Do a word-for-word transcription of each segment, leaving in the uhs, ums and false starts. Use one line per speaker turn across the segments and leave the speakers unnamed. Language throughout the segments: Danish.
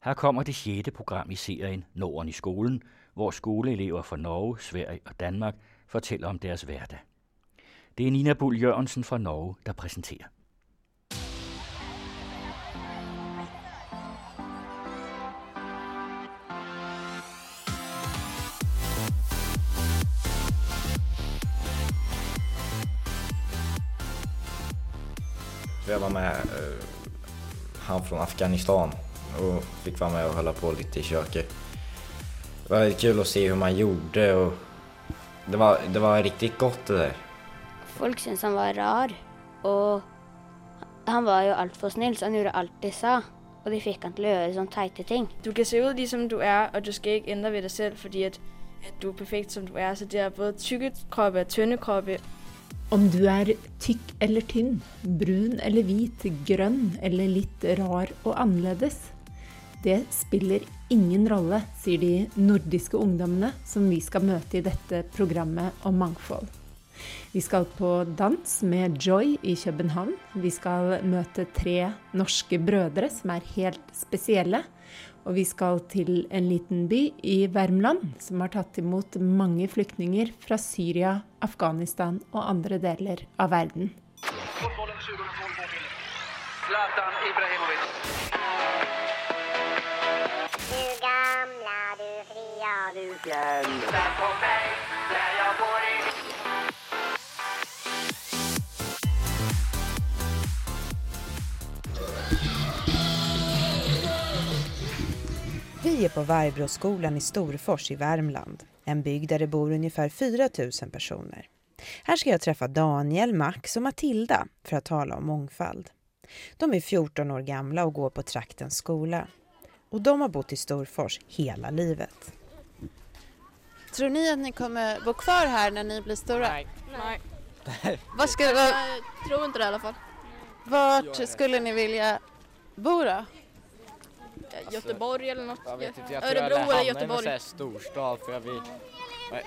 Her kommer det sjette program i serien Norden i skolen, hvor skoleelever fra Norge, Sverige og Danmark fortæller om deres hverdag. Det er Nina Bull Jørgensen fra Norge, der præsenterer.
Jag var med uh, han från Afghanistan och fick vara med och hålla på lite i köket. Det var kul att se hur man gjorde och det var, det var riktigt gott det där.
Folk syntes han var rar och han var ju allt för snäll så han gjorde allt det sa och det fick han till att göra sån tajta ting.
Du kan se ut liksom du är och du ska inte ändra vid dig själv för att, att du är perfekt som du är, så det är både tykke kroppe och tunne kroppe.
Om du er tykk eller tynn, brun eller hvit, grønn eller litt rar og annerledes, det spiller ingen rolle, sier de nordiske ungdommene som vi skal møte i dette programmet om mangfold. Vi skal på dans med Joy i København. Vi skal møte tre norske brødre som er helt spesielle. Og vi skal til en liten by i Värmland som har tatt imot mange flyktninger fra Syria, Afghanistan og andre deler av verden.
Fotbollen tjugo tolv går till Zlatan Ibrahimovic.
Du gamla, du fria, du
fjäll. Där på mig, där jag bor i.
Vi är på Vargbroskolan i Storfors i Värmland, en bygd där det bor ungefär fyra tusen personer. Här ska jag träffa Daniel, Max och Matilda för att tala om mångfald. De är fjorton år gamla och går på traktens skola. Och de har bott i Storfors hela livet.
Tror ni att ni kommer bo kvar här när ni blir stora?
Nej.
Nej. Vad skulle, vad,
Jag tror inte det i alla fall.
vart skulle ni vilja bo då?
Alltså, Göteborg eller något.
Jag vet inte, jag
Örebro
tror jag
eller
Göteborg.
Göteborg.
Jag storstad för jag vill. Nej.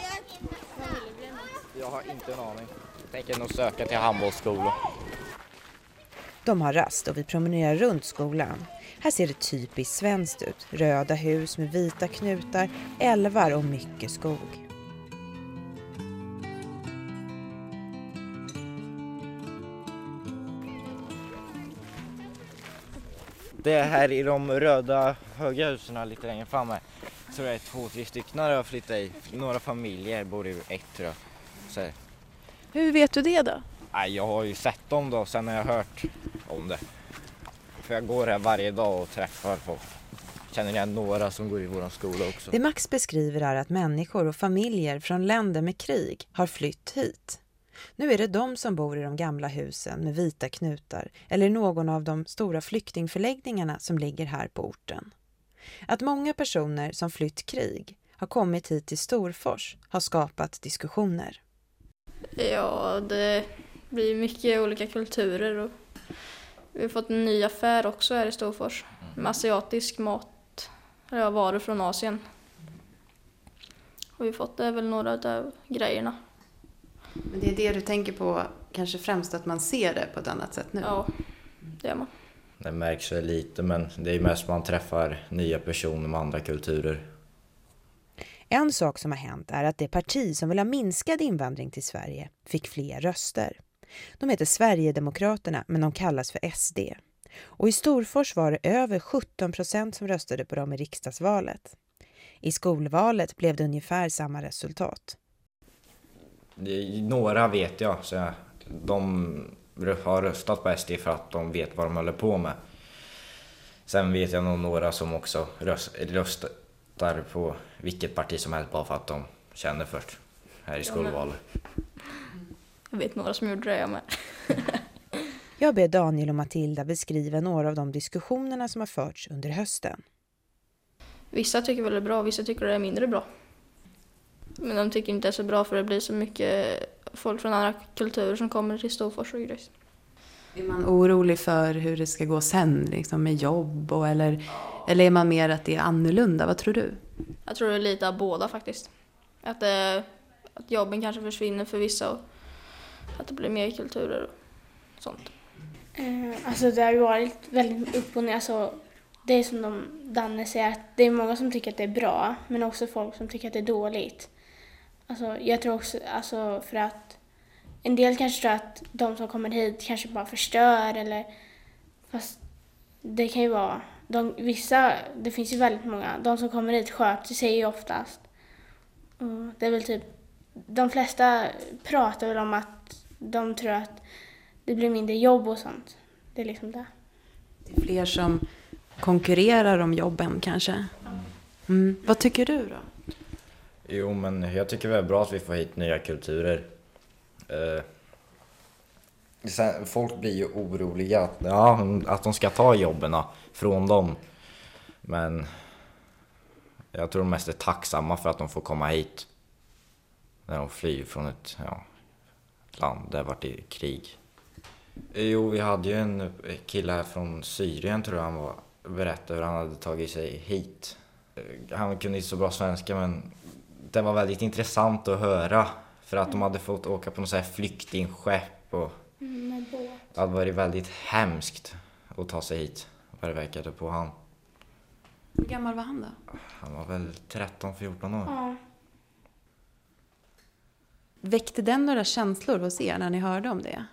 Jag har inte en aning. Jag tänker nog söka till handbollsskolan.
De har rast och vi promenerar runt skolan. Här ser det typiskt svenskt ut. Röda hus med vita knutar, älvar och mycket skog.
Det är här i de röda höga husen lite längre framme. Så det är två, tre stycken där jag flyttar i. Några familjer bor i ett tror jag. Så.
Hur vet du det då?
Nej, jag har ju sett dem då, sen har jag hört om det. För jag går här varje dag och träffar folk. Känner igen några som går i vår skola också.
Det Max beskriver är att människor och familjer från länder med krig har flytt hit. Nu är det de som bor i de gamla husen med vita knutar eller någon av de stora flyktingförläggningarna som ligger här på orten. Att många personer som flytt krig har kommit hit till Storfors har skapat diskussioner.
Ja, det blir mycket olika kulturer och vi har fått en ny affär också här i Storfors med asiatisk mat, eller varor från Asien. Och vi har fått det väl några av grejerna.
Men det är det du tänker på kanske främst, att man ser det på ett annat sätt nu?
Ja, det är man.
Det märks väl lite, men det är mest man träffar nya personer med andra kulturer.
En sak som har hänt är att det parti som vill ha minskad invandring till Sverige fick fler röster. De heter Sverigedemokraterna, men de kallas för S D. Och i Storfors var det över sjutton procent som röstade på dem i riksdagsvalet. I skolvalet blev det ungefär samma resultat.
Det, några vet jag, så de har röstat på S D för att de vet vad de håller på med. Sen vet jag nog några som också röst, röstar på vilket parti som helst bara för att de känner först här i skolvalet.
Jag vet några som gjorde det jag med.
Jag ber Daniel och Matilda beskriva några av de diskussionerna som har förts under hösten.
Vissa tycker väl det är bra, vissa tycker det är mindre bra. Men de tycker inte det är så bra för det blir så mycket folk från andra kulturer som kommer till Storfors och grejer.
Är man orolig för hur det ska gå sen liksom med jobb och, eller, eller är man mer att det är annorlunda? Vad tror du?
Jag tror det är lite av båda faktiskt. Att, det, att jobben kanske försvinner för vissa och att det blir mer kulturer och sånt.
Eh, alltså det har ju varit väldigt upp och ner. Alltså, det är som de, Danne säger, att det är många som tycker att det är bra, men också folk som tycker att det är dåligt. Alltså, jag tror också, alltså, för att en del kanske tror att de som kommer hit kanske bara förstör, eller fast det kan ju vara, de, vissa, det finns ju väldigt många, de som kommer hit sköter sig ju oftast. Och det är väl typ, de flesta pratar väl om att de tror att det blir mindre jobb och sånt. Det är liksom det.
Det är fler som konkurrerar om jobben kanske. Mm. Vad tycker du då?
Jo, men jag tycker det är bra att vi får hit nya kulturer. Eh, sen, folk blir ju oroliga att, ja, att de ska ta jobben från dem. Men jag tror de mest är tacksamma för att de får komma hit. När de flyr från ett ja, land där det varit i krig. Jo, vi hade ju en kille här från Syrien, tror jag han var, berättade hur han hade tagit sig hit. Han kunde inte så bra svenska, men det var väldigt intressant att höra. För att de hade fått åka på något så här flyktingskepp och
mm,
det hade varit väldigt hemskt att ta sig hit. Vad det verkade på han.
Hur gammal var han då?
Han var väl tretton fjorton år.
Ja.
Väckte den några känslor hos er när ni hörde om det?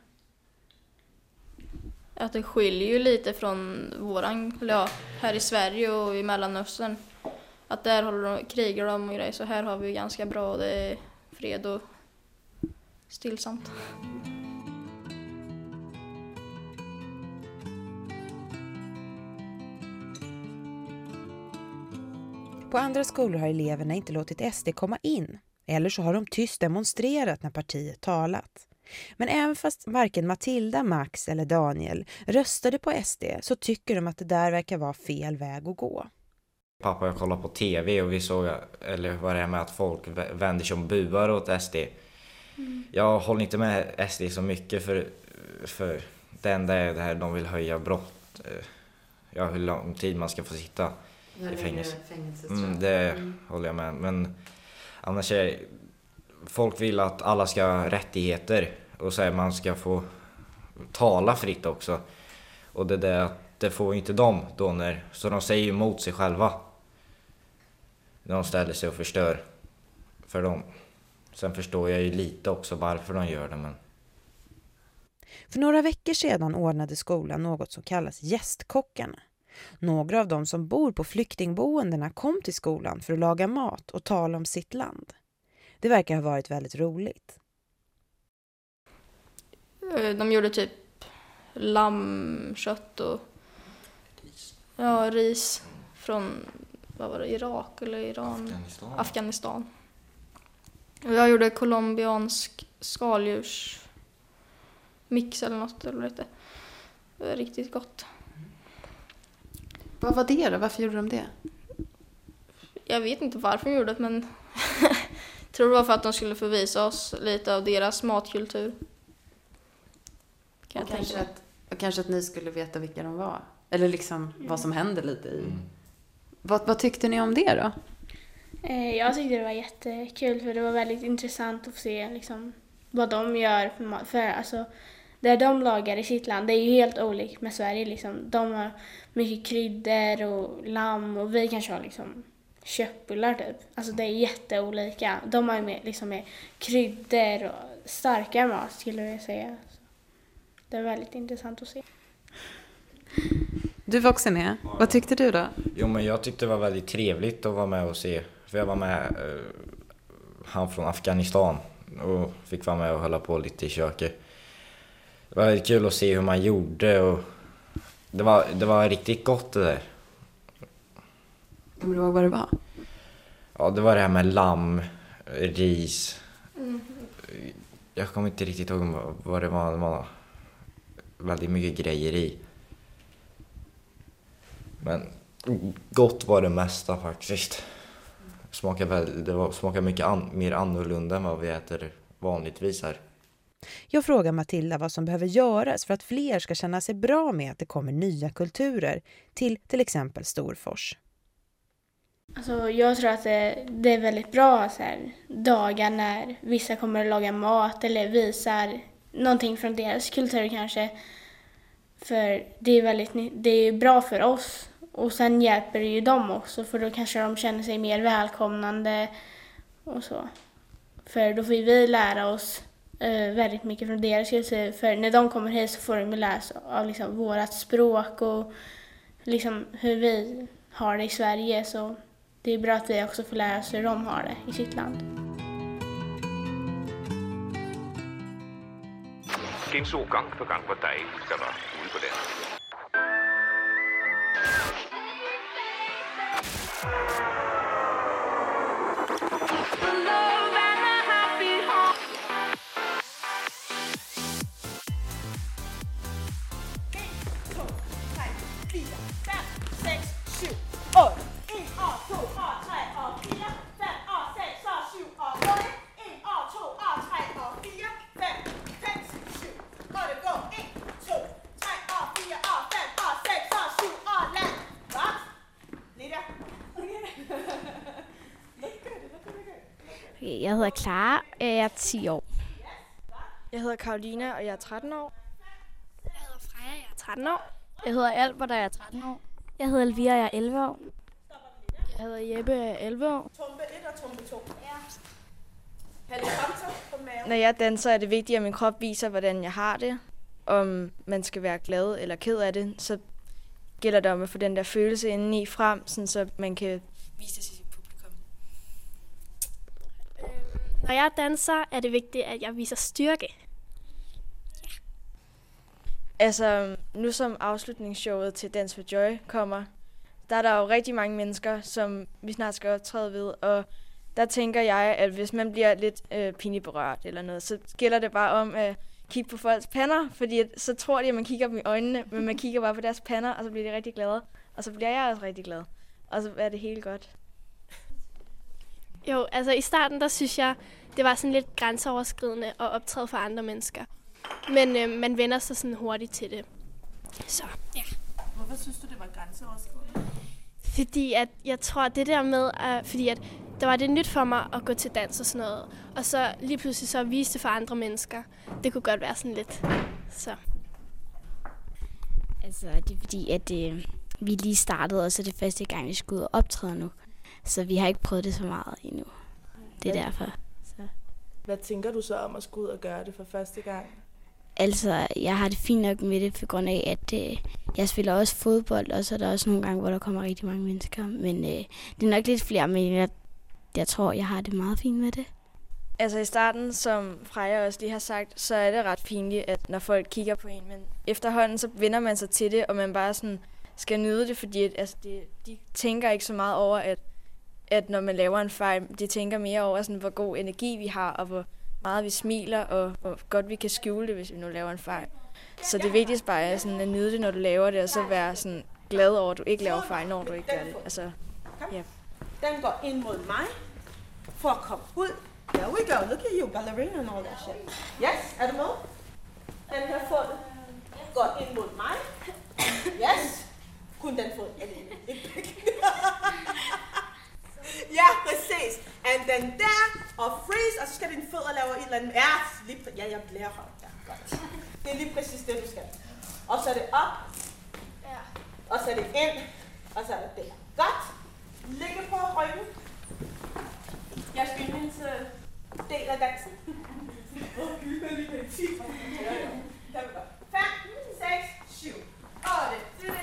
Att det skiljer ju lite från våran, eller ja, här i Sverige och i Mellanöstern. Att där håller de, krigar de och grejer, så här har vi ganska bra, det är fred och stillsamt.
På andra skolor har eleverna inte låtit S D komma in, eller så har de tyst demonstrerat när partiet talat. Men även fast varken Matilda, Max eller Daniel röstade på S D så tycker de att det där verkar vara fel väg att gå.
Pappa och jag kollade på tv och vi såg, eller vad det är med att folk vänder sig om buar åt S D. Mm. Jag håller inte med S D så mycket för, för det enda är det här de vill höja brott. Ja, hur lång tid man ska få sitta i fängelse. Mm, det mm. håller jag med. Men annars är folk vill att alla ska ha rättigheter och så här, man ska få tala fritt också. Och det där, det får inte de då när, så de säger emot sig själva. När de ställer sig och förstör för dem. Sen förstår jag ju lite också varför de gör det. Men...
För några veckor sedan ordnade skolan något som kallas gästkockarna. Några av dem som bor på flyktingboendena kom till skolan för att laga mat och tala om sitt land. Det verkar ha varit väldigt roligt.
De gjorde typ lammkött och ja, ris från, vad var det, Irak eller Iran?
Afghanistan.
Afghanistan. Och jag gjorde colombiansk skaldjurs mix eller något, eller lite. Det var riktigt gott.
Vad var det då? Varför gjorde de det?
Jag vet inte varför de gjorde det, men jag tror det var för att de skulle få visa oss lite av deras matkultur.
Kan och, kanske att, och kanske att ni skulle veta vilka de var. Eller liksom mm. vad som hände lite i. Mm. Vad, vad tyckte ni om det då?
Jag tyckte det var jättekul, för det var väldigt intressant att se liksom, vad de gör för mat. För alltså, det de lagar i sitt land, det är ju helt olikt med Sverige. Liksom. De har mycket kryddor och lamm och vi kanske har liksom köttbullar typ. Alltså det är jätteolika. De har ju med, liksom med kryddor och starka mat skulle jag säga. Så det är väldigt intressant att se.
Du var också med. Ja. Vad tyckte du då?
Jo, men jag tyckte det var väldigt trevligt att vara med och se. För jag var med eh, han från Afghanistan och fick vara med och hålla på lite i köket. Det var väldigt kul att se hur man gjorde och det var, det var riktigt gott det där.
Kommer du ihåg vad det var?
Ja, det var det här med lamm, ris.
Mm.
Jag kommer inte riktigt ihåg vad det var. Det var väldigt mycket grejer i. Men gott var det mesta faktiskt. Smakade väl, det var, smakade mycket an, mer annorlunda än vad vi äter vanligtvis här.
Jag frågar Matilda vad som behöver göras för att fler ska känna sig bra med att det kommer nya kulturer till till exempel Storfors.
Alltså, jag tror att det, det är väldigt bra så här, dagar när vissa kommer att laga mat eller visar någonting från deras kultur kanske. För det är väldigt det är bra för oss Och sen hjälper det ju dem också, för då kanske de känner sig mer välkomnande och så. För då får vi lära oss eh, väldigt mycket från deras kultur. För när de kommer hit så får de lära sig av liksom vårat språk och liksom hur vi har det i Sverige. Så det är bra att vi också får lära oss hur de har det i sitt land.
Genså gang på gang, hvor dig skal være ude på den.
Jeg hedder Clara, og jeg er ti år.
Jeg hedder Karolina, og jeg er tretten år.
Jeg hedder Freja, jeg er tretten år. Jeg hedder Albert, og jeg er tretten år. Jeg hedder Elvira, og jeg er elleve år.
Jeg hedder Jeppe, og jeg er elleve år.
Tumpe et og tumpe to. Ja.
Når jeg danser, er det vigtigt, at min krop viser, hvordan jeg har det. Om man skal være glad eller ked af det, så gælder det om at få den der følelse indeni frem, sådan så man kan vise det til sit publikum.
Når jeg danser, er det vigtigt, at jeg viser styrke.
Ja. Altså, nu som afslutningsshowet til Dance for Joy kommer, der er der jo rigtig mange mennesker, som vi snart skal optræde ved, og der tænker jeg, at hvis man bliver lidt øh, pinligt berørt eller noget, så gælder det bare om at kigge på folks pander, fordi at, så tror de, at man kigger dem i øjnene, men man kigger bare på deres pander, og så bliver de rigtig glade. Og så bliver jeg også rigtig glad. Og så er det helt godt.
Jo, altså i starten, der synes jeg, det var sådan lidt grænseoverskridende at optræde for andre mennesker. Men øh, man vender sig sådan hurtigt til det. Så, ja.
Hvorfor synes du, det var grænseoverskridende?
Fordi at jeg tror, det der med, at, fordi at der var det nyt for mig at gå til dans og sådan noget. Og så lige pludselig så vise det for andre mennesker. Det kunne godt være sådan lidt. Så.
Altså, det er fordi, at øh, vi lige startede, og så er det første gang, vi skal ud og optræde nu. Så vi har ikke prøvet det så meget endnu. Det er derfor. Så.
Hvad tænker du så om at skulle ud og gøre det for første gang?
Altså, jeg har det fint nok med det, på grund af, at øh, jeg spiller også fodbold, og så er der også nogle gange, hvor der kommer rigtig mange mennesker. Men øh, det er nok lidt flere, men jeg, jeg tror, jeg har det meget fint med det.
Altså i starten, som Freja også lige har sagt, så er det ret pinligt, at når folk kigger på en, men efterhånden så vender man sig til det, og man bare sådan skal nyde det, fordi at, altså, det, de tænker ikke så meget over, at, at når man laver en fejl, de tænker mere over, sådan, hvor god energi vi har, og hvor meget vi smiler, og hvor godt vi kan skjule det, hvis vi nu laver en fejl. Så det vigtigste bare er sådan, at nyde det, når du laver det, og så være sådan glad over, at du ikke laver fejl, når du ikke gør det. Altså, ja.
Den går ind mod mig, for at komme ud. There we go. Look at you, ballerina and all that shit. Yes, er du med? Den her fod går ind mod mig. Yes. Kun den fod. Ja, præcis. And then der, og freeze, og så skal din fødder lave et eller andet. Ja, lige, ja, jeg bliver her. Ja, godt. Det er lige præcis det, du skal. Og så er det op. Ja. Og så er det ind. Og så er det der. Godt. Ligge på ryggen. Jeg skal min del af dansen. Åh, gud, jeg er lige med ti. fem, seks, syv, otte.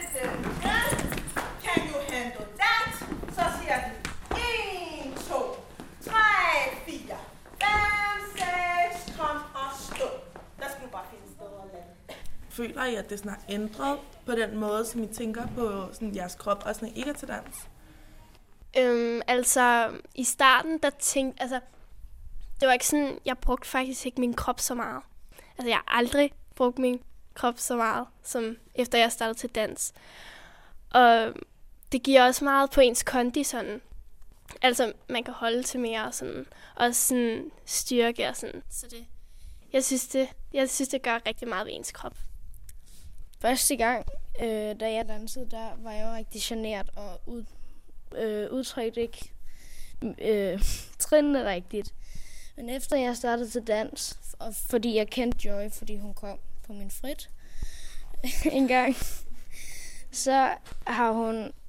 Can you handle that? Så siger den en, to, tre, fire, fem, seks, kom og stå. Der skal du bare finde et sted at lande. Føler I, at det sådan har ændret på den måde, som I tænker på sådan jeres krop, og sådan ikke er til dans?
Øhm, altså, i starten, der tænkte, altså, det var ikke sådan, jeg brugte faktisk ikke min krop så meget. Altså, jeg har aldrig brugt min krop så meget, som efter jeg startede til dans. Og det giver også meget på ens kondi, sådan. Altså, man kan holde til mere, sådan, og sådan styrke og sådan. Så det, jeg synes, det, jeg synes, det gør rigtig meget ved ens krop.
Første gang, øh, da jeg dansede, der var jeg jo rigtig genert og ud, øh, udtrykte ikke øh, trinene rigtigt. Men efter jeg startede til dans, og fordi jeg kendte Joy, fordi hun kom på min frit en gang, så har hun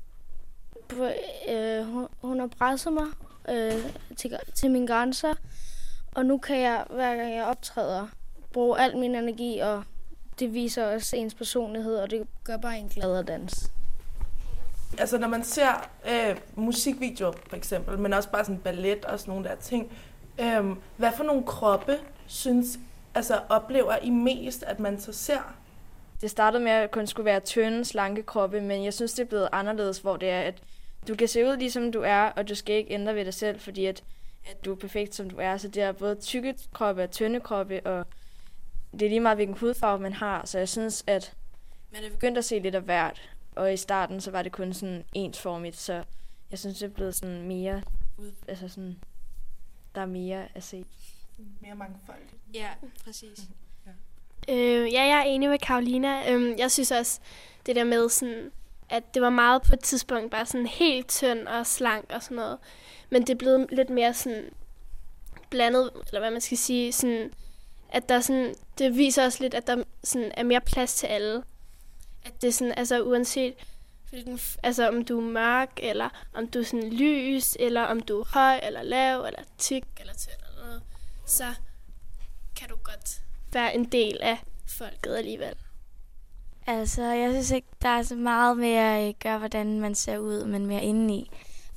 på, øh, hun, hun har presset mig øh, til, til mine grænser, og nu kan jeg, hver gang jeg optræder, bruge al min energi, og det viser også ens personlighed, og det gør bare en glad at danse.
Altså når man ser øh, musikvideoer for eksempel, men også bare sådan ballet og sådan nogle der ting, øh, hvad for nogle kroppe synes, altså oplever I mest, at man så ser?
Det startede med, at det kun skulle være tynde, slanke kroppe, men jeg synes, det er blevet anderledes, hvor det er, at du kan se ud ligesom du er, og du skal ikke ændre ved dig selv, fordi at, at du er perfekt, som du er. Så det er både tykke kroppe og tynde kroppe, og det er lige meget, hvilken hudfarve man har. Så jeg synes, at man er begyndt at se lidt af hvert, og i starten, så var det kun sådan ensformigt, så jeg synes, det er blevet sådan mere, altså sådan, der er mere at se.
Mere mangfoldigt.
Ja, præcis.
Øh, ja, jeg er enig med Karolina. Øh, jeg synes også, det der med, sådan, at det var meget på et tidspunkt bare sådan helt tynd og slank og sådan noget. Men det er blevet lidt mere sådan blandet, eller hvad man skal sige, sådan, at der sådan, det viser også lidt, at der sådan er mere plads til alle. At det er sådan, altså uanset hvilken, altså om du er mørk, eller om du er sådan lys, eller om du er høj, eller lav, eller tyk, eller tynd, eller noget, så kan du godt være en del af folket alligevel.
Altså, jeg synes ikke, der er så meget med at gøre, hvordan man ser ud, men mere indeni.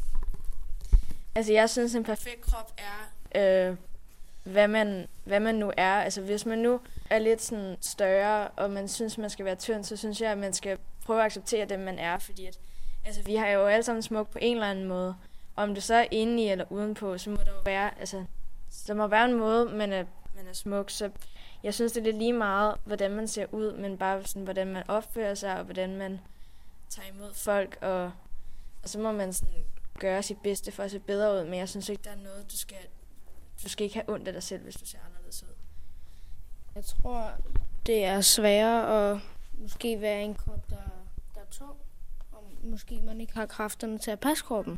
Altså, jeg synes, en perfekt krop er, øh, hvad, man, hvad man nu er. Altså, hvis man nu er lidt sådan større, og man synes, man skal være tynd, så synes jeg, at man skal prøve at acceptere det, man er. Fordi at, altså, vi har jo alle sammen smuk på en eller anden måde. Om det så er indeni eller udenpå, så må der jo være, altså, der må være en måde, man er, man er smuk. Så jeg synes, det er lidt lige meget, hvordan man ser ud, men bare sådan, hvordan man opfører sig, og hvordan man tager imod folk. Og, og så må man sådan gøre sit bedste for at se bedre ud, men jeg synes ikke, der er noget, du skal, du skal ikke have ondt af dig selv, hvis du ser anderledes ud.
Jeg tror, det er sværere at måske være en krop, der, der er tung, og måske man ikke har kræfterne til at passe kroppen.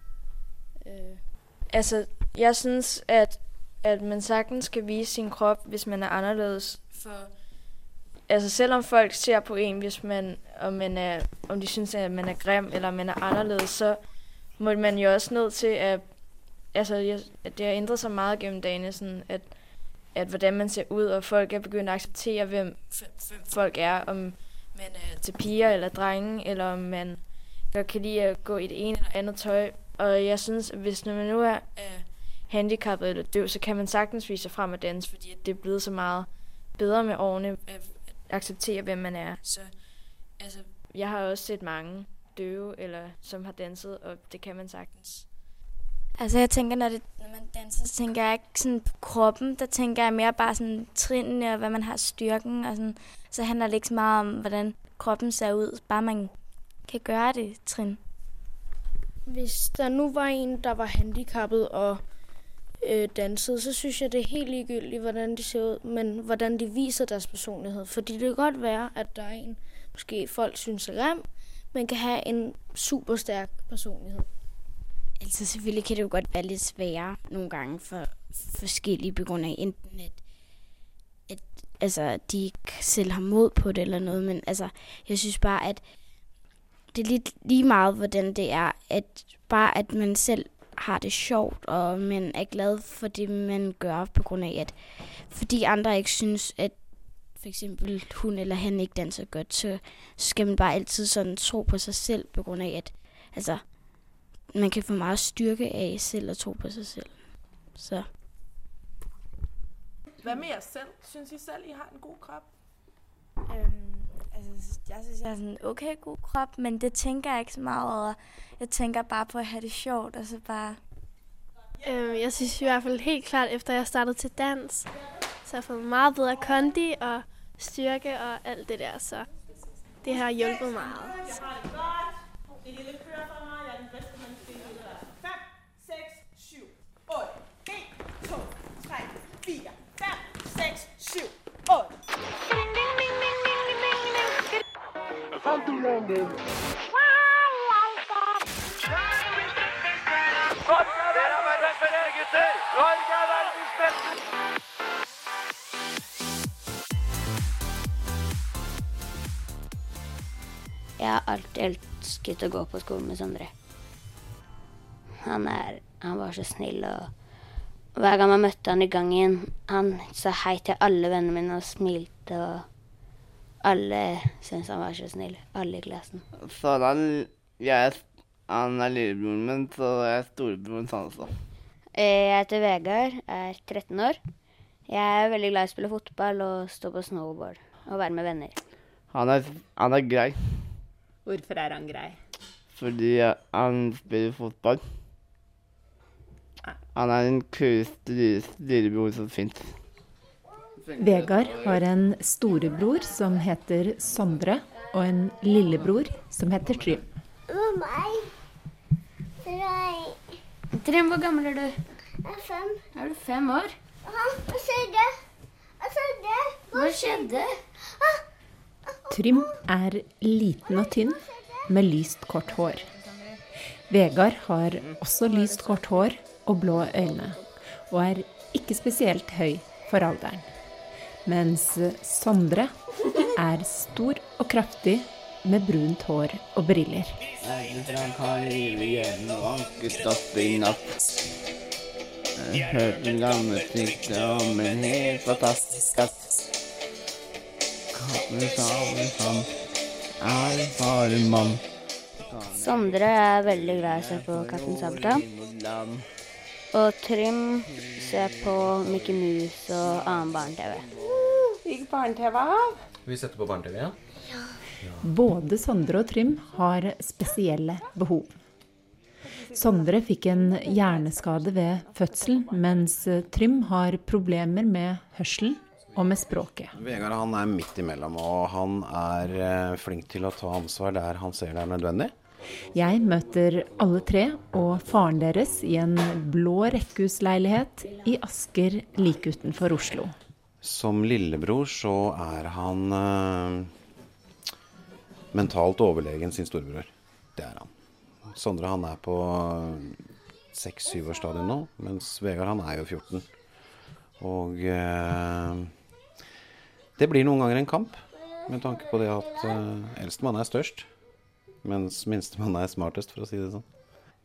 Øh. Altså, jeg synes, at at man sagtens skal vise sin krop, hvis man er anderledes. For, altså selvom folk ser på en, hvis man, om, man er, om de synes, at man er grim, eller man er anderledes, så må man jo også nødt til at, altså at det har ændret sig meget gennem dagene, sådan at, at hvordan man ser ud, og folk er begyndt at acceptere, hvem, hvem folk er, om man er til piger eller drenge, eller om man godt kan lide at gå i det ene eller andet tøj. Og jeg synes, at hvis man nu er øh, handicappet eller døv, så kan man sagtens vise sig frem og danse, fordi det er blevet så meget bedre med årene at acceptere, hvem man er. Så altså, jeg har også set mange døve, eller som har danset, og det kan man sagtens.
Altså jeg tænker, når, det, når man danser, så tænker jeg ikke sådan på kroppen. Der tænker jeg mere bare sådan trinene, og hvad man har styrken. Og sådan. Så handler det ikke så meget om, hvordan kroppen ser ud. Bare man kan gøre det trin.
Hvis der nu var en, der var handicappet og øh, dansede, så synes jeg, det er helt ligegyldigt, hvordan de ser ud, men hvordan de viser deres personlighed. Fordi det kan godt være, at der er en, måske folk synes er grim, men kan have en super stærk personlighed.
Altså selvfølgelig kan det jo godt være lidt sværere nogle gange for forskellige på grund af enten at, at altså, de ikke selv har mod på det eller noget, men altså jeg synes bare, at det er lidt lige meget, hvordan det er, at bare at man selv har det sjovt, og man er glad for det, man gør, på grund af, at fordi andre ikke synes, at for eksempel hun eller han ikke danser godt, så skal man bare altid sådan tro på sig selv, på grund af, at altså, man kan få meget styrke af selv at tro på sig selv. Så.
Hvad med jer selv? Synes I selv, I har en god krop?
Øhm, altså, jeg synes, jeg har sådan en okay god krop, men det tænker jeg ikke så meget over. Jeg tænker bare på at have det sjovt, og så bare...
Øhm, jeg synes i hvert fald helt klart, efter jeg startede til dans, så har jeg fået meget bedre kondi og styrke og alt det der, så det har hjulpet meget.
Jeg har det godt. Det hele kører for mig. Jeg er den bedste menneske i livet. fem, seks, syv, otte. en, to, tre, fire, fem, seks, syv, otte.
Jeg har alltid elsket å gå på skolen med Sondre. Han, er, han var så snill, og hver gang man møtte han i gangen, han sa hei til alle vennene mine og smilte, og alle syntes han var så snill, alle i klassen.
Så han, jeg, han er lillebroren min, så jeg er storebroren hans også.
Jeg heter Vegard, er tretten år. Jeg er veldig glad i å spille fotball og stå på snowboard og være med venner.
Han er, han er grei.
Hvorfor er han grei?
Fordi han spiller fotball. Han er den kuleste lillebror som finnes.
Vegard har en storebror som heter Sondre, og en lillebror som heter Trym.
Det var meg. Tre.
Trym, hvor gammel er du?
Jeg er fem.
Er du fem år?
Hva skjedde? Hva skjedde?
Hva skjedde?
Trym er liten og tynn, med lyst kort hår. Vegard har også lyst kort hår og blå øyne, og er ikke spesielt høy for alderen. Mens Sondre er stor og kraftig, med brunt hår og briller.
Jeg kan rive igjen og ankestoppe i natt. Jeg hørte en gammel stikte om en helt fantastisk katt. Katten sammen som er bare mann.
Sondre er veldig glad i å se på Katten Sabeltann. Og Trym ser på Mickey Mouse og annen barne-tv.
Gikk barne-tv av?
Vi setter på barne-tv, ja?
Ja. Både Sondre og Trym har spesielle behov. Sondre fikk en hjerneskade ved fødselen, mens Trym har problemer med hørselen og med språket.
Vegard han er midt imellom, og han er flink til å ta ansvar der han ser det er nødvendig.
Jeg møter alle tre og faren deres i en blå rekkehusleilighet i Asker like utenfor Oslo.
Som lillebror så er han uh, mentalt overlegen sin storebror. Det er han. Sondre han er på seks-syv års stadion nå, mens Vegard han er jo fjorten. Og uh, det blir noen ganger en kamp, med tanke på det at uh, eldstemann er størst. Mens minstemann er smartest, for å si det sånn.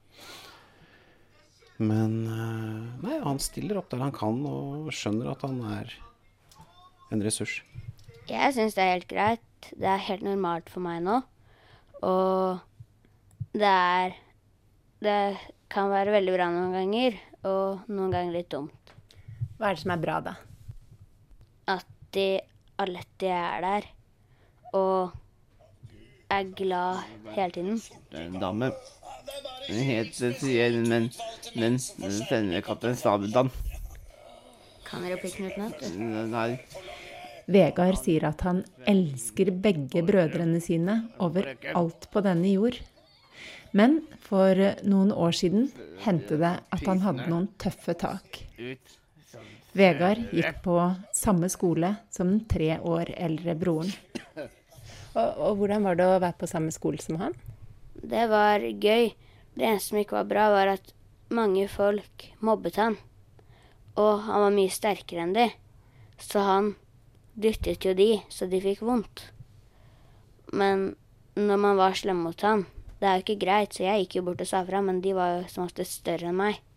Men nei, han stiller opp der han kan, og skjønner at han er en ressurs.
Jeg synes det er helt greit. Det er helt normalt for meg nå. Og det er Det kan være veldig bra noen ganger, og noen ganger litt dumt.
Hva er det som er bra, da?
At de alltid er der, og er glad hele tiden.
Det er en dame. En helt spesiell, men, men denne Katten Sabeltann.
Kan dere replikken utenat?
Nei.
Vegard sier at han elsker begge brødrene sine over alt på denne jord. Men for noen år siden hendte det at han hadde noen tøffe tak. Vegard gikk på samme skole som den tre år eldre broren. Og, og hvordan var det å være på samme skole som han?
Det var gøy. Det eneste som ikke var bra var at mange folk mobbet han. Og han var mye sterkere enn de. Så han dyttet jo de, så de fikk vondt. Men når man var slem mot han, det er jo ikke greit, så jeg gikk jo bort og sa fra, men de var jo som ofte større enn meg.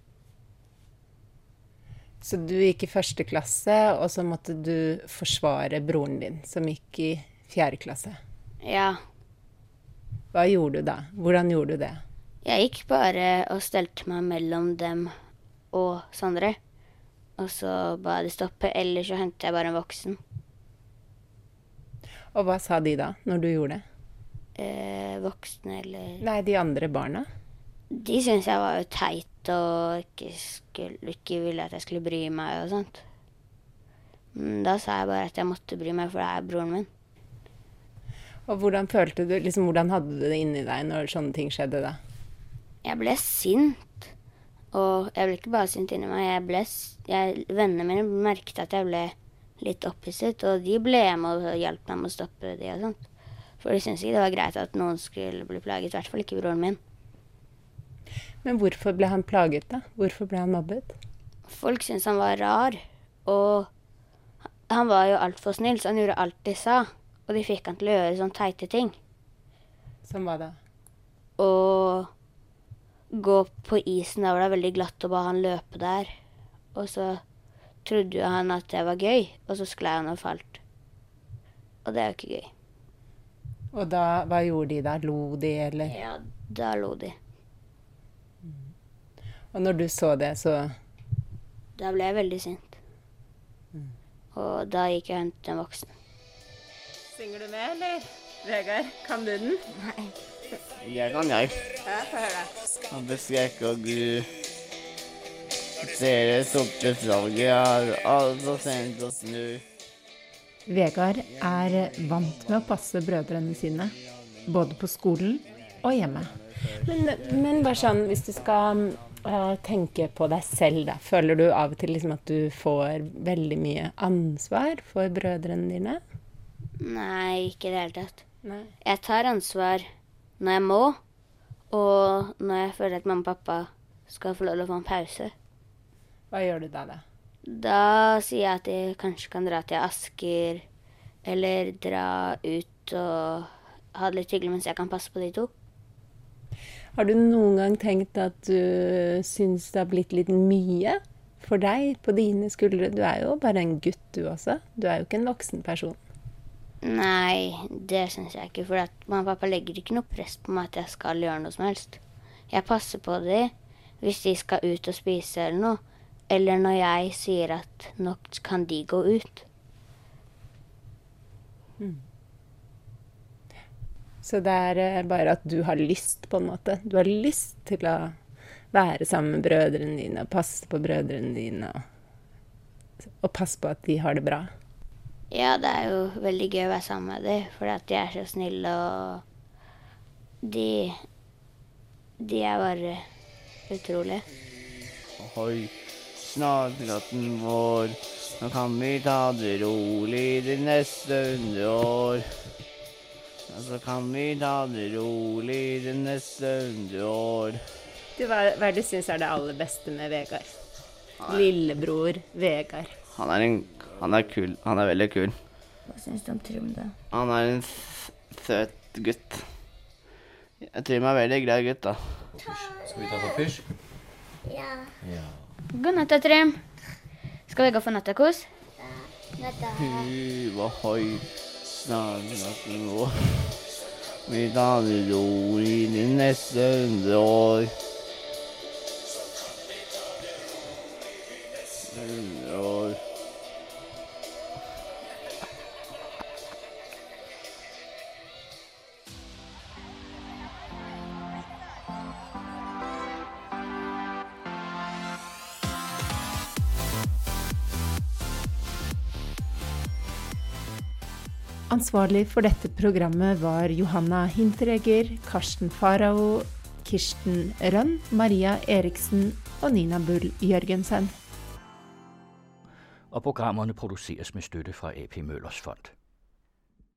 Så du gikk i første klasse, og så måtte du forsvare broren din, som gikk i fjerde klasse?
Ja.
Hva gjorde du da? Hvordan gjorde du det?
Jeg gikk bare og stelte meg mellom dem og Sondre. Og så ba de stoppe, eller så hentet jeg bare en voksen.
Og hva sa de da, når du gjorde det?
Eh, voksne, eller...
Nei, de andre barna?
De syntes jeg var jo teit, og ikke, skulle, ikke ville at jeg skulle bry meg og sånt. Men da sa jeg bare at jeg måtte bry meg, for det er broren min.
Og hvordan følte du, liksom, hvordan hadde du det inni deg når sånne ting skjedde da?
Jeg ble sint, og jeg ble ikke bare sint inni meg, jeg ble, jeg, vennene mine merket at jeg ble litt opphisset, og de ble med og hjalp meg med å stoppe det og sånt. For de syntes ikke det var greit at noen skulle bli plaget, i hvert fall ikke broren min.
Men hvorfor ble han plaget da? Hvorfor ble han mobbet?
Folk syntes han var rar, og han var jo alt for snill, så han gjorde alt de sa. Og de fikk han til å gjøre sånne teite ting.
Som hva da?
Å gå på isen der hvor det er veldig glatt og bare han løpe der. Og så trodde jo han at det var gøy, og så sklei han og falt. Og det er jo ikke gøy.
Og da, hva gjorde de da? Lo de, eller?
Ja, da lo de.
Og når du så det, så...
Da ble jeg veldig sint. Mm. Og da gikk jeg og hentet en voksen.
Synger du med, eller? Vegard, kan du den?
Nei.
Jeg kan jeg.
Ja, få høre det.
Han beskrekk og gru. Deres sorte flagget er altså sendt oss nu.
Vegard er vant med å passe brødrene sine, både på skolen og hjemme. Men, men bare sånn, hvis du skal uh, tenke på deg selv da, føler du av og til liksom at du får veldig mye ansvar for brødrene dine?
Nei, ikke i det hele tatt.
Nei.
Jeg tar ansvar når jeg må, og når jeg føler at mamma og pappa skal få lov til å få en pause.
Hva gjør du da da?
Da sier jeg at de kanskje kan dra til Asker, eller dra ut og ha det litt hyggelig mens jeg kan passe på de to.
Har du noen gang tenkt at du syns det har blitt litt mye for deg på dine skuldre? Du er jo bare en gutt du også. Du er jo ikke en voksen person.
Nei, det syns jeg ikke, for at mamma og pappa legger ikke noe press på meg at jeg skal gjøre noe som helst. Jeg passer på de hvis de skal ut og spise eller noe, eller når jeg sier at nå kan de gå ut.
Mm. Så det er bare at du har lyst på en måte. Du har lyst til å være sammen med brødrene dine, og passe på brødrene dine, og, og passe på at de har det bra.
Ja, det er jo veldig gøy å være sammen med dem, for at de er så snille, og de, de er bare utrolige.
Oi, snart glatten vår, nå kan vi ta det rolig de neste hundre år. Og så kan vi ta det rolig de neste hundre år.
Du, hva, hva er det du synes er det aller beste med Vegard? Lillebror Vegard.
Han er en, han er kul, han er veldig kul.
Hva synes du om Trym da?
Han er en søt gutt. Jeg Trym er veldig grei gutt da.
Skal vi ta på pysj?
Ja.
Ja.
God natt, Trym. Skal vi gå for nattakos?
Natta.
Hu, hva høy. Snart natten vår. Vi tar det rolig de neste hundre år. Hundre år.
Ansvarlig for dette programmet var Johanna Hinteregger, Karsten Farao, Kirsten Rønn, Maria Eriksen og Nina Bull Jørgensen.
Og programmerne produceres med støtte fra A P Møllers Fond.